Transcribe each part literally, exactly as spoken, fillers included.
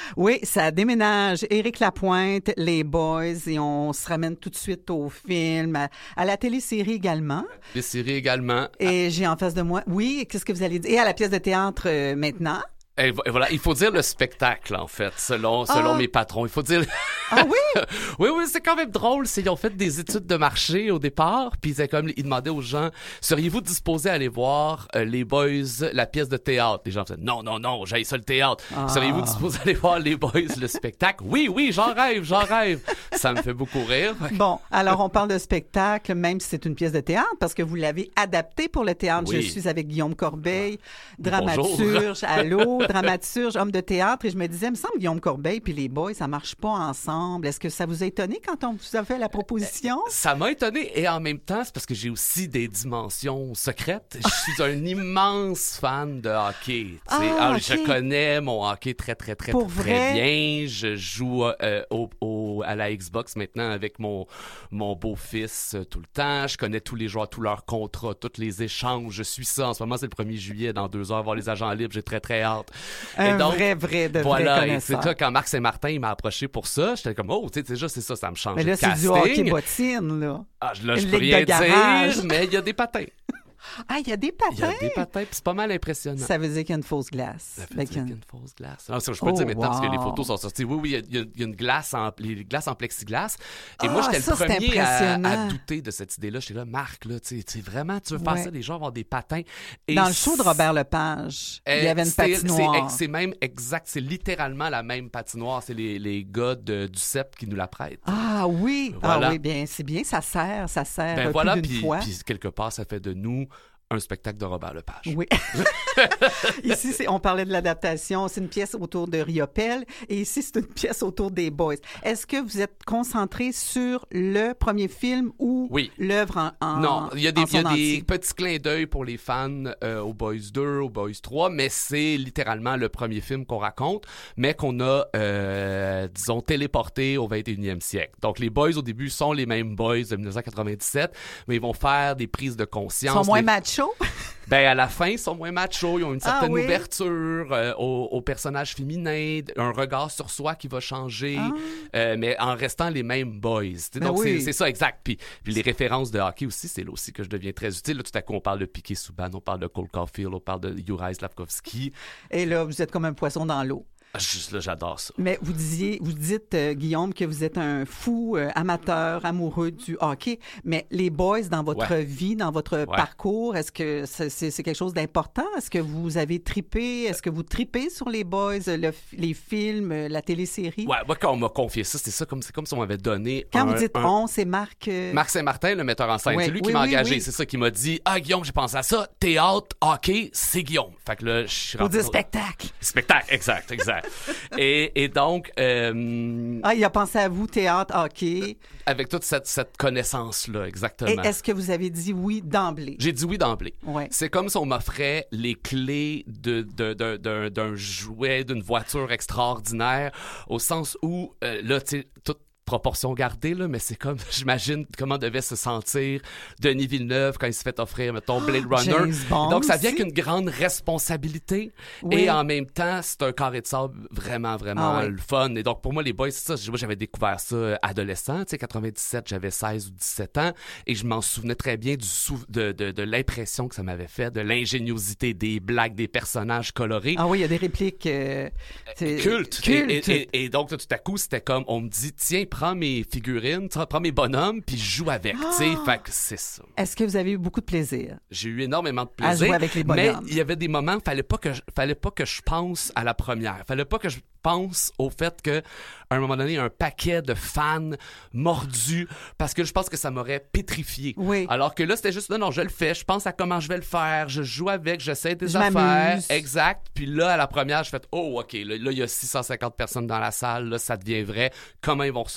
Oui, ça déménage. Éric Lapointe, les Boys, et on se ramène tout de suite au film, à, à la télésérie également. Les séries également. Et j'ai en face de moi, oui, qu'est-ce que vous allez dire? Et à la pièce de théâtre euh, maintenant. Et voilà, il faut dire le spectacle, en fait, selon, selon ah. mes patrons. Il faut dire... Ah oui? oui, oui, c'est quand même drôle. C'est, ils ont fait des études de marché au départ, puis ils, avaient comme, ils demandaient aux gens, seriez-vous disposés à aller voir euh, les Boys, la pièce de théâtre? Les gens faisaient, non, non, non, j'aille ça le théâtre. Ah. Seriez-vous disposés à aller voir les Boys, le spectacle? Oui, oui, j'en rêve, j'en rêve. Ça me fait beaucoup rire. Bon, alors on parle de spectacle, même si c'est une pièce de théâtre, parce que vous l'avez adapté pour le théâtre. Oui. Je suis avec Guillaume Corbeil, Ah. dramaturge, allô, dramaturge, homme de théâtre, et je me disais, il me semble Guillaume Corbeil puis les Boys, ça marche pas ensemble. Est-ce que ça vous a étonné quand on vous a fait la proposition? Ça m'a étonné, et en même temps, c'est parce que j'ai aussi des dimensions secrètes. Je suis un immense fan de hockey. Ah, Alors, okay. Je connais mon hockey très, très, très, Pour très, vrai? bien. Je joue euh, au, au, à la Xbox maintenant avec mon, mon beau-fils euh, tout le temps. Je connais tous les joueurs, tous leurs contrats, tous les échanges. Je suis ça. En ce moment, c'est le premier juillet. Dans deux heures, voir les agents libres. J'ai très, très hâte. Un et donc, vrai, vrai, de voilà, vrai et c'est connaisseur. ça, quand Marc Saint-Martin il m'a approché pour ça, j'étais comme, oh, tu sais, déjà, c'est ça, ça me change Mais de là, c'est casting. du hockey bottine, là. Ah, là, je Une peux ligue rien de garage. dire, mais il y a des patins. Ah, il y a des patins? Il y a des patins, puis c'est pas mal impressionnant. Ça veut dire qu'il y a une fausse glace. Ça veut Fait dire qu'il y a qu'il y a une- une fausse glace. Non, ça, je peux le Oh, dire maintenant parce que les wow. photos sont sorties. Oui, oui, il y a, il y a- il y a une glace en, les glaces en plexiglas. Et moi, Ah, j'étais ça, le c'est premier à, impressionnant. à douter de cette idée-là. J'étais là, Marc, là, tu sais, tu sais, vraiment, tu veux faire Ouais. ça, les gens vont avoir des patins. Et Dans le show de Robert Lepage, il y Euh, avait une c'est- patinoire. C'est, c'est même exact, c'est littéralement la même patinoire. C'est les, les gars de, du C E P qui nous la prêtent. Ah oui, Voilà. ah oui, bien, c'est bien, ça sert, ça sert Ben euh, voilà, plus d'une puis, fois. puis quelque part, ça fait de nous un spectacle de Robert Lepage. Oui. Ici, c'est, on parlait de l'adaptation. C'est une pièce autour de Riopelle. Et ici, c'est une pièce autour des Boys. Est-ce que vous êtes concentré sur le premier film ou Oui. l'œuvre en, en Non, il y a des, en il y a son des entier? petits clins d'œil pour les fans euh, au Boys deux, au Boys trois, mais c'est littéralement le premier film qu'on raconte, mais qu'on a, euh, disons, téléporté au vingt et unième siècle. Donc, les Boys, au début, sont les mêmes Boys de dix-neuf cent quatre-vingt-dix-sept, mais ils vont faire des prises de conscience. Ils sont moins les... macho? Ben, à la fin, ils sont moins machos, ils ont une Ah certaine oui? ouverture euh, aux, aux personnages féminins, un regard sur soi qui va changer, Ah. euh, mais en restant les mêmes boys. T'sais, Ben donc, oui. c'est, c'est ça, exact. Puis, puis les références de hockey aussi, c'est là aussi que je deviens très utile. Là, tout à coup, on parle de Piquet Souban, on parle de Cole Caulfield, on parle de Juraj Slavkovski. Et là, vous êtes comme un poisson dans l'eau. Juste là, j'adore ça. Mais vous disiez, vous dites, euh, Guillaume, que vous êtes un fou euh, amateur, amoureux du hockey. Mais les Boys, dans votre Ouais. vie, dans votre Ouais. parcours, est-ce que c'est, c'est, c'est quelque chose d'important? Est-ce que vous avez tripé? Est-ce que vous tripez sur les Boys, le f- les films, euh, la télésérie? Ouais, moi, quand on m'a confié ça, c'est ça comme, c'est comme si on m'avait donné Quand un, vous dites un- on, c'est Marc... euh, Marc Saint-Martin, le metteur en scène, Ouais, c'est lui oui, qui m'a oui, engagé. oui. C'est ça qui m'a dit, ah, Guillaume, j'ai pensé à ça. Théâtre, hockey, c'est Guillaume. Fait que là, je suis Pour rentré dire dans- spectacle. Spectacle, exact, exact. et, et donc, euh, Ah, il a pensé à vous, théâtre, hockey. avec toute cette, cette connaissance-là, Et exactement. est-ce que vous avez dit oui d'emblée? J'ai dit oui d'emblée. Ouais. C'est comme si on m'offrait les clés de, de, de- d'un, d'un jouet, d'une voiture extraordinaire, au sens où, euh, là, tu sais, toute proportion gardée, là, mais c'est comme, j'imagine comment devait se sentir Denis Villeneuve quand il se fait offrir, mettons, Blade Runner. James Bond Donc, ça vient aussi. avec une grande responsabilité. Oui. Et en même temps, c'est un carré de sable vraiment, vraiment Ah oui. le fun. Et donc, pour moi, les Boys, c'est ça. Moi, j'avais découvert ça euh, adolescent. Tu sais, quatre-vingt-dix-sept, j'avais seize ou dix-sept ans. Et je m'en souvenais très bien du sou- de, de, de l'impression que ça m'avait fait, de l'ingéniosité, des blagues, des personnages colorés. Ah oui, il y a des répliques... euh, c'est- Culte. Culte. Et, et- et- et donc, là, tout à coup, c'était comme, on me dit, tiens, prends mes figurines, tiens, prends mes bonhommes, puis joue avec. Tu sais, Ah! fait que c'est ça. Est-ce que vous avez eu beaucoup de plaisir? J'ai eu énormément de À plaisir. jouer avec les mais bonhommes. il y avait des moments, fallait pas que je, fallait pas que je pense à la première. Fallait pas que je pense au fait que, à un moment donné, un paquet de fans mordus, parce que je pense que ça m'aurait pétrifié. Oui. Alors que là, c'était juste, non, non, je le fais, je pense à comment je vais le faire, je joue avec, j'essaie des Je affaires. m'amuse. Exact. Puis là, à la première, je fais, oh, OK, là, là, il y a six cent cinquante personnes dans la salle, là, ça devient vrai. Comment ils vont recevoir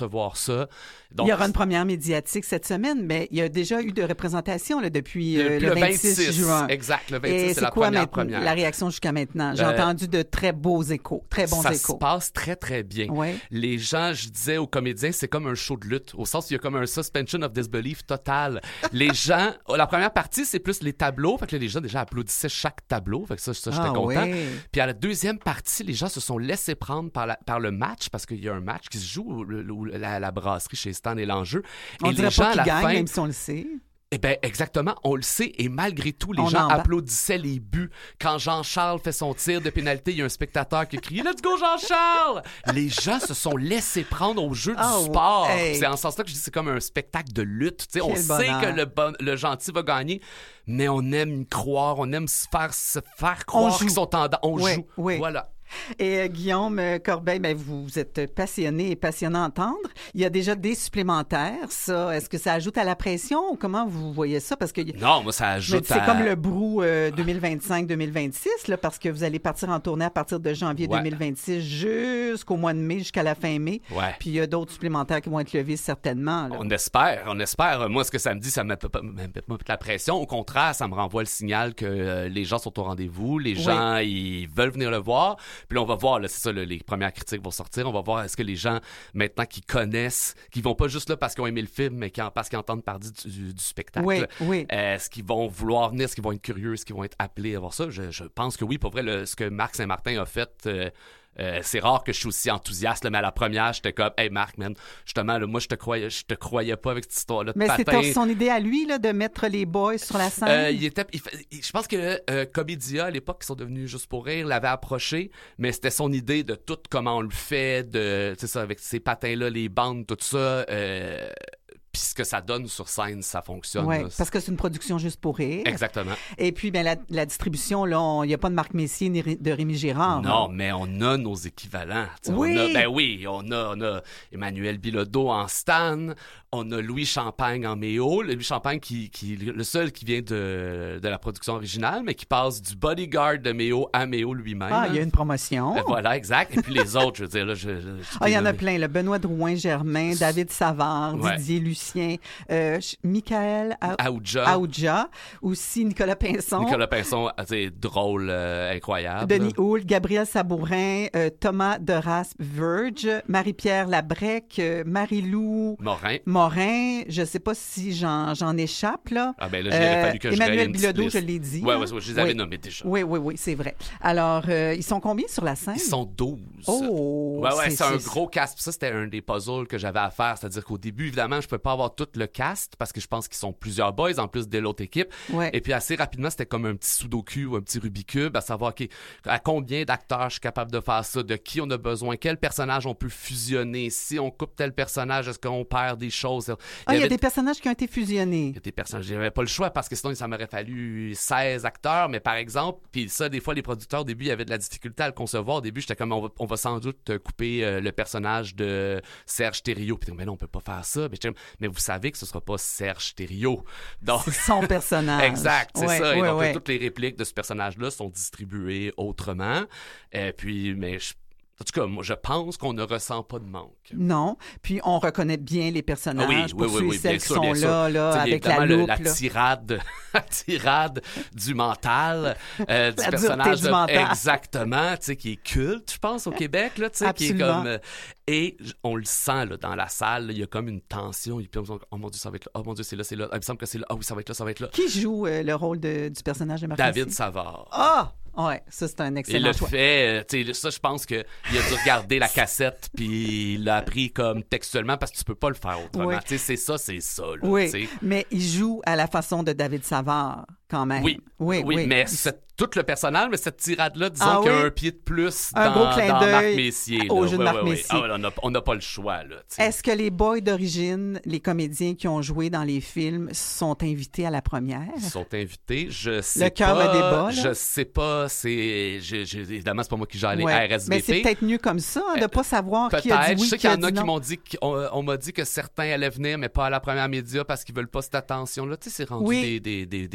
voir ça. Donc, il y aura une première médiatique cette semaine, mais il y a déjà eu de représentation là, depuis euh, le, le vingt-six juin. Exact, le vingt-six, Et c'est, c'est la quoi première maintenant, première. la réaction jusqu'à maintenant? J'ai Euh, entendu de très beaux échos, très bons ça échos. Ça se passe très, très bien. Ouais. Les gens, je disais aux comédiens, c'est comme un show de lutte, au sens où il y a comme un suspension of disbelief total. Les gens, la première partie, c'est plus les tableaux, fait que là, les gens déjà applaudissaient chaque tableau, fait que ça, ça j'étais ah, content. Ouais. Puis à la deuxième partie, les gens se sont laissés prendre par, la, par le match, parce qu'il y a un match qui se joue où, où la, la brasserie chez Stan est l'enjeu. On et dirait les gens, pas à la qu'ils gagnent, fin, même si on le sait. eh bien, exactement, on le sait, et malgré tout, les On gens en bat. applaudissaient les buts. Quand Jean-Charles fait son tir de pénalité, il y a un spectateur qui crie « Let's go, Jean-Charles! » Les gens se sont laissés prendre au jeu Oh, du sport. hey. C'est en ce sens-là que je dis que c'est comme un spectacle de lutte. Tu sais, on Quel sait bonheur. que le, bon, le gentil va gagner, mais on aime y croire, on aime se faire, se faire croire joue. qu'ils sont en danger. On Oui, joue. oui. Voilà. Et euh, Guillaume euh, Corbeil, ben, vous, vous êtes passionné et passionnant à entendre. Il y a déjà des supplémentaires, ça. Est-ce que ça ajoute à la pression ou comment vous voyez ça? Parce que Non, moi, ça je me ajoute dis, c'est à... comme le brou euh, deux mille vingt-cinq deux mille vingt-six, là, parce que vous allez partir en tournée à partir de janvier Ouais. deux mille vingt-six jusqu'au mois de mai, jusqu'à la fin mai. Ouais. Puis il y a d'autres supplémentaires qui vont être levés certainement. Là. On espère, on espère. Moi, ce que ça me dit, ça ne me met pas me met pas la pression. Au contraire, ça me renvoie le signal que euh, les gens sont au rendez-vous, les Oui. gens, ils veulent venir le voir. Puis là, on va voir, là, c'est ça, là, les premières critiques vont sortir. On va voir est-ce que les gens, maintenant, qui connaissent, qui vont pas juste là parce qu'ils ont aimé le film, mais qui en, parce qu'ils entendent parler du, du, du spectacle. Oui, oui. Euh, est-ce qu'ils vont vouloir venir, est-ce qu'ils vont être curieux, est-ce qu'ils vont être appelés à voir ça? Je, je pense que oui. Pour vrai, le, ce que Marc Saint-Martin a fait... Euh, Euh, c'est rare que je suis aussi enthousiaste, là, mais à la première, j'étais comme, hey Marc, man, justement, là, moi, je te croyais, je te croyais pas avec cette histoire-là de Mais patin. c'était son idée à lui là, de mettre les boys sur la scène. Euh, il était, il fait- il- je pense que euh, Comédia, à l'époque, qui sont devenus Juste pour rire, l'avait approché, mais c'était son idée de tout comment on le fait, de, tu sais ça, avec ces patins-là, les bandes, tout ça. Euh, Puis ce que ça donne sur scène, ça fonctionne. Oui, là. parce que c'est une production juste pour rire. Exactement. Et puis, ben, la, la distribution, là, il n'y a pas de Marc Messier ni Ré- de Rémi Girard. Non, là. mais on a nos équivalents. Tu sais, Oui. On a, ben oui, on a, on a Emmanuel Bilodeau en Stan, on a Louis Champagne en Méo. Louis Champagne, qui, qui le seul qui vient de, de la production originale, mais qui passe du bodyguard de Méo à Méo lui-même. Ah, il y a une promotion. Ben voilà, exact. Et puis les autres, je veux dire, là, je... je- je Ah, il y en a nommé. plein. Le Benoît Drouin-Germain, David Savard, Ouais. Didier Lucien, euh, Ch- Michael A- Aouja, Aouja, aussi Nicolas Pinson, Nicolas Pinson, c'est drôle, euh, incroyable. Denis Houle, Gabriel Sabourin, euh, Thomas de Raspe-Verge, Marie-Pierre Labrec, euh, Marie-Lou Morin. Morin. Je ne sais pas si j'en, j'en échappe, là. Ah ben là, il aurait Euh, fallu que je Emmanuel raye une petite Bilodeau, liste. je l'ai dit. Ouais, hein? ouais, ouais, je les avais Oui. nommés déjà. Oui, oui, oui, c'est vrai. Alors, euh, ils sont combien sur la scène? Ils sont douze. Oh! Ouais, ouais, c'est- c'est un c'est- gros cast. Puis ça, c'était un des puzzles que j'avais à faire. C'est-à-dire qu'au début, évidemment, je peux pas avoir tout le cast parce que je pense qu'ils sont plusieurs boys en plus de l'autre équipe. Ouais. Et puis assez rapidement, c'était comme un petit sudoku ou un petit Rubik's à savoir OK, à combien d'acteurs je suis capable de faire ça, de qui on a besoin, quel personnage on peut fusionner. Si on coupe tel personnage, est-ce qu'on perd des choses? Ah, il y a avait des personnages qui ont été fusionnés. il y a des personnages, j'avais pas le choix parce que sinon ça m'aurait fallu seize acteurs, mais par exemple, puis ça des fois les producteurs au début il y avait de la difficulté à le concevoir. Au début, j'étais comme on va, on va sans doute couper euh, le personnage de Serge Thériault. Puis mais non, on peut pas faire ça. Mais, j'étais comme, mais vous savez que ce sera pas Serge Thériault. Donc C'est son personnage. exact, c'est Ouais, ça. Et ouais, donc ouais. là, toutes les répliques de ce personnage-là sont distribuées autrement. Et puis mais je- en tout cas, moi je pense qu'on ne ressent pas de manque. Non. Puis on reconnaît bien les personnages Ah oui, pour oui, ceux oui, et oui, celles bien qui sûr, sont bien sûr. là, là, Tu sais, avec la évidemment, le- loupe. la là. tirade, la tirade du mental, euh, du La personnage. dureté du de- mental. Exactement, tu sais, qui est culte, je pense, au Québec, là, tu sais, qui est Absolument. comme. euh, et j- on le sent, là, dans la salle, là, il y a comme une tension. Et puis, on se dit, oh mon Dieu, ça va être là. Oh mon Dieu, c'est là, c'est là. Ah, il me semble que c'est là. Ah oui, ça va être là, ça va être là. Qui joue euh, le rôle de- du personnage de Marc David Messier? Savard. Ah! Ouais, ça, c'est un Il excellent le choix. fait, euh, tu sais, ça, je pense qu'il a dû regarder la cassette, puis il l'a appris comme textuellement, parce que tu peux pas le faire autrement. Oui. Tu sais, c'est ça, c'est ça, là, Oui, tu sais. mais il joue à la façon de David Savard, quand même. Oui, oui, oui, oui. mais c'est tout le personnage, mais cette tirade-là, disons Ah qu'il y a oui? un pied de plus Un dans, gros clin dans Marc d'œil Messier. au là. jeu de Ouais, Marc ouais, ouais. Messier. Ah ouais, on n'a on n'a pas le choix, là. tu sais. Est-ce que les boys d'origine, les comédiens qui ont joué dans les films, sont invités à la première? Ils sont invités, je sais Le cœur pas. me débat, là. Je sais pas, c'est... j'ai- j'ai- Évidemment, c'est pas moi qui gère les Ouais. R S V P. Mais c'est peut-être mieux comme ça, hein, de ne pas savoir qui a Peut-être. dit oui, Je sais qui qu'il y a en a dit qui non. m'ont dit qu'on on m'a dit que certains allaient venir, mais pas à la première média parce qu'ils veulent pas cette attention-là. Tu sais, c'est rendu Oui. des, des, des, des, des,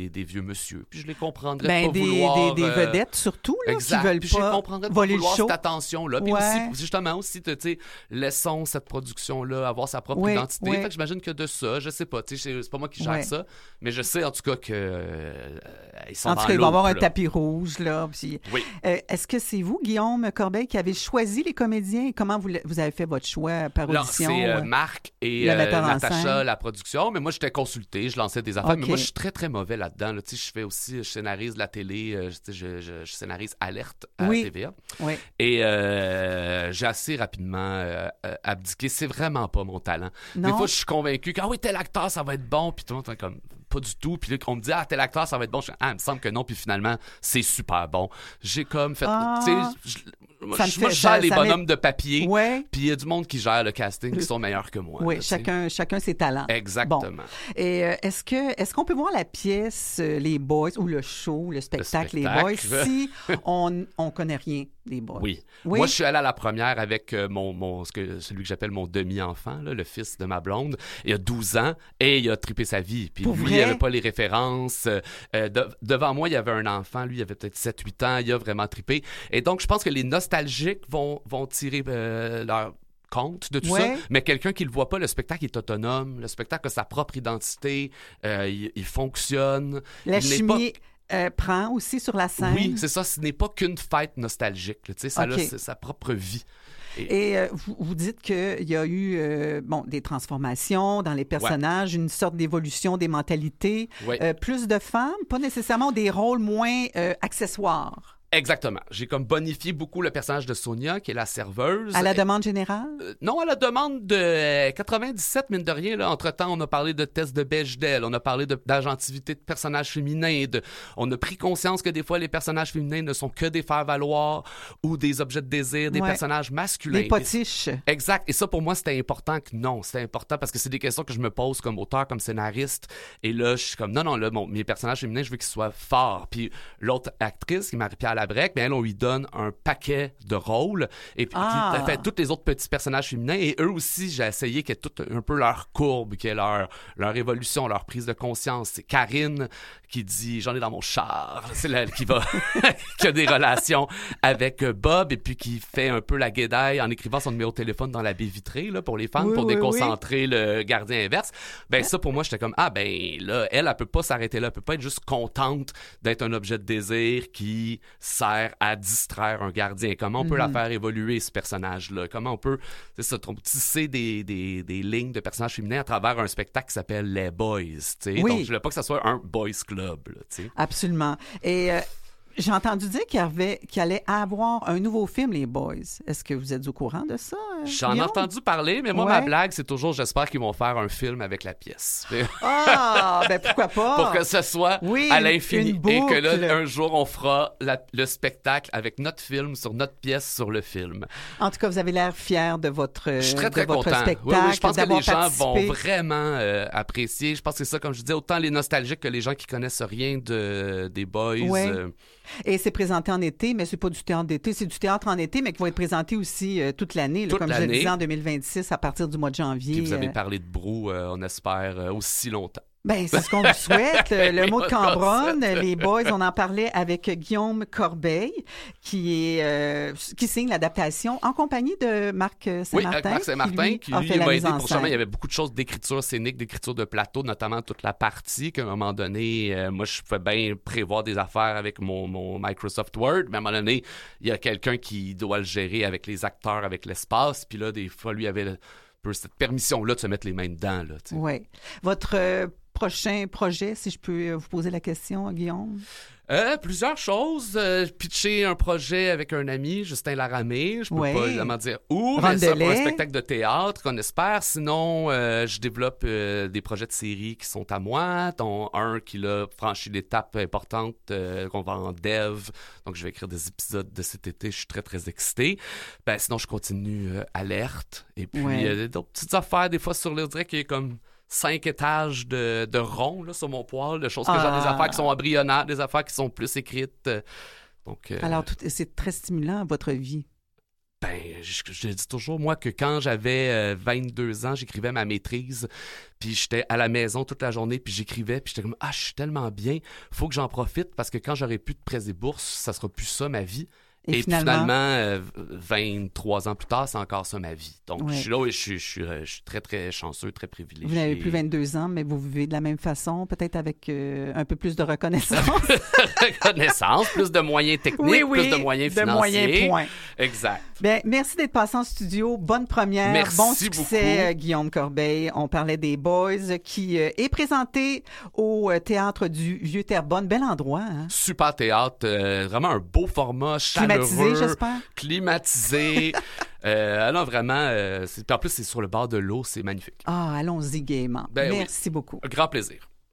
des, des vieux monsieur. Puis je les comprendrais ben, de pas des, vouloir... Des, des euh, vedettes, surtout, là, exact. qui veulent Puis pas je les comprendrais de voler pas vouloir le show. cette attention-là. Puis Ouais. aussi, justement, aussi, tu sais, laissons cette production-là avoir sa propre Oui, identité. oui. Fait que j'imagine que de ça, je sais pas, tu sais, c'est pas moi qui gère Ouais. ça, mais je sais en tout cas que euh, ils sont En dans tout cas, il va y avoir un là. tapis rouge, là. Puis, Oui. euh, est-ce que c'est vous, Guillaume Corbeil, qui avez choisi les comédiens et comment vous, vous avez fait votre choix par Là, audition? c'est euh, euh? Marc et le euh, metteur en Natacha, scène. la production. Mais moi, j'étais consulté, je lançais des affaires. OK. Mais moi, je suis très, très mauvais là-dedans. Là. Tu sais, je fais aussi, je scénarise la télé, euh, je, je, je, je scénarise Alerte à Oui. T V A. Oui. Et euh, j'ai assez rapidement euh, euh, abdiqué. C'est vraiment pas mon talent. Non. Des fois, je suis convaincu que ah oui, tel acteur, ça va être bon. Puis tout le monde est comme pas du tout. Puis là, on me dit ah, tel acteur, ça va être bon. Je dis, ah, il me semble que non. Puis finalement, c'est super bon. J'ai comme fait. Ah. Tu sais, je- moi, Ça me je moi, fait- je gère ça- les ça bonhommes m'est- de papier. Ouais. Puis il y a du monde qui gère le casting qui sont meilleurs que moi. Oui, là, tu sais. chacun, chacun ses talents. Exactement. Bon. Et euh, est-ce que est-ce qu'on peut voir la pièce euh, Les Boys ou le show, le spectacle, Les Boys spectacle. si on on connaît rien des Boys? Oui. Oui. Moi, je suis allé à la première avec euh, mon, mon ce que, celui que j'appelle mon demi-enfant, là, le fils de ma blonde. Il a douze ans et il a trippé sa vie. Puis Pour lui, vrai? il n'avait pas les références. Euh, euh, de- devant moi, il y avait un enfant. Lui, il avait peut-être sept huit ans. Il a vraiment trippé. Et donc, je pense que les nostalgiques vont, vont tirer euh, leur compte de tout Ouais. ça, mais quelqu'un qui le voit pas, le spectacle est autonome, le spectacle a sa propre identité, euh, il, il fonctionne. La il n'est chimie euh, prend aussi sur la scène. Oui, c'est ça, ce n'est pas qu'une fête nostalgique, là, tu sais, ça OK. a sa- sa propre vie. Et euh, vous, vous dites qu'il y a eu euh, bon, des transformations dans les personnages, une sorte d'évolution des mentalités, Ouais. euh, plus de femmes, pas nécessairement des rôles moins euh, accessoires. Exactement. J'ai comme bonifié beaucoup le personnage de Sonia, qui est la serveuse. À la demande générale? Euh, non, à la demande de euh, quatre-vingt-dix-sept, mine de rien. Là, entre-temps, on a parlé de tests de Bechdel, on a parlé de- d'agentivité de personnages féminins. De, on a pris conscience que des fois, les personnages féminins ne sont que des faire-valoir ou des objets de désir, des Ouais. personnages masculins. Des potiches. Exact. Et ça, pour moi, c'était important que non. C'était important parce que c'est des questions que je me pose comme auteur, comme scénariste. Et là, je suis comme, non, non, là, bon, mes personnages féminins, je veux qu'ils soient forts. Puis l'autre actrice, qui est Marie-Pierre Labrec, mais elle, on lui donne un paquet de rôles. Et puis, Ah. elle fait tous les autres petits personnages féminins. Et eux aussi, j'ai essayé qu'il y ait tout un peu leur courbe, qu'il y ait leur, leur évolution, leur prise de conscience. C'est Karine qui dit, j'en ai dans mon char. C'est elle qui va, qui a des relations avec euh, Bob et puis qui fait un peu la guédaille en écrivant son numéro de téléphone dans la baie vitrée, là, pour les fans, Oui, pour oui, déconcentrer le gardien inverse. Ben, ça, pour moi, j'étais comme, ah, ben, là, elle, elle peut pas s'arrêter là. Elle peut pas être juste contente d'être un objet de désir qui sert à distraire un gardien. Comment on peut la faire évoluer, ce personnage-là? Comment on peut, c'est ça, tisser des, des, des lignes de personnages féminins à travers un spectacle qui s'appelle Les Boys, tu sais? Oui. Donc, je voulais pas que ça soit un boys club, là, tu sais. Absolument. Et euh, j'ai entendu dire qu'il y avait, qu'il allait avoir un nouveau film, Les Boys. Est-ce que vous êtes au courant de ça? euh, J'en ai Guillaume? entendu parler, mais moi, Ouais. ma blague, c'est toujours, j'espère qu'ils vont faire un film avec la pièce. Ah, ben pourquoi pas? Pour que ce soit Oui, à une- l'infini. une Et que boucle. là, un jour, on fera la- le spectacle avec notre film sur notre pièce sur le film. En tout cas, vous avez l'air fier de votre, Je suis très, de très votre content. spectacle, Oui, oui, je pense que d'avoir les gens vont participé. vraiment euh, apprécier. Je pense que c'est ça, comme je disais, autant les nostalgiques que les gens qui connaissent rien de, des Boys. Ouais. euh, Et c'est présenté en été, mais c'est pas du théâtre d'été, c'est du théâtre en été, mais qui va être présenté aussi euh, toute l'année, là, Toute comme je le l'année. disais, en deux mille vingt-six, à partir du mois de janvier. puis vous avez euh, parlé de Brou, euh, on espère, euh, aussi longtemps. Ben, c'est ce qu'on vous souhaite. Euh, Le Oui, mot de on Cambronne, le souhaite. les boys, on en parlait avec Guillaume Corbeil, qui est euh, qui signe l'adaptation en compagnie de Marc Saint-Martin. Oui, avec Marc Saint-Martin, qui a lui fait la m'a mise aidé en pour justement, il y scène. avait beaucoup de choses d'écriture scénique, d'écriture de plateau, notamment toute la partie qu'à un moment donné, euh, moi, je pouvais bien prévoir des affaires avec mon, mon Microsoft Word, mais à un moment donné, il y a quelqu'un qui doit le gérer avec les acteurs, avec l'espace, puis là, des fois, lui avait un peu cette permission-là de se mettre les mains dedans, là, tu sais. Oui. Votre euh, prochain projet, si je peux euh, vous poser la question, Guillaume? Euh, plusieurs choses. Euh, pitcher un projet avec un ami, Justin Laramé. Je peux Ouais. pas évidemment dire où, mais ça pour un Rondelet. spectacle de théâtre qu'on espère. Sinon, euh, je développe euh, des projets de série qui sont à moi, dont un qui a franchi l'étape importante euh, qu'on va en dev. Donc, je vais écrire des épisodes de cet été. Je suis très, très excité. Ben, sinon, je continue euh, Alerte. Et puis, Ouais. euh, d'autres petites affaires, des fois, sur le direct, qui est comme cinq étages de, de rond là, sur mon poêle, de choses que j'ai, Ah. des affaires qui sont embryonnaires, des affaires qui sont plus écrites. euh, Donc, euh, Alors, tout- c'est très stimulant, votre vie. Ben, je, je dis toujours, moi, que quand j'avais euh, vingt-deux ans, j'écrivais ma maîtrise, puis j'étais à la maison toute la journée, puis j'écrivais, puis j'étais comme « Ah, je suis tellement bien, faut que j'en profite, parce que quand j'aurai plus de prêts et bourses, ça sera plus ça, ma vie. » Et, et finalement, finalement euh, vingt-trois ans plus tard, c'est encore ça ma vie. Donc, ouais. je suis là et je suis, je, suis, je suis très, très chanceux, très privilégié. Vous n'avez plus vingt-deux ans, mais vous vivez de la même façon, peut-être avec euh, un peu plus de reconnaissance. Reconnaissance, plus de moyens techniques, oui, oui, plus de moyens financiers. De moyens, point. Exact. Bien, merci d'être passé en studio. Bonne première. Merci bon succès, beaucoup. Guillaume Corbeil. On parlait des Boys, qui euh, est présenté au euh, Théâtre du Vieux-Terrebonne. Bel endroit, hein? Super théâtre. Euh, vraiment un beau format, chaleureux. Climatisé, j'espère. Climatisé. euh, alors vraiment, euh, c'est, en plus, c'est sur le bord de l'eau. C'est magnifique. Ah, allons-y gaiement. Ben, merci oui. beaucoup. Un grand plaisir.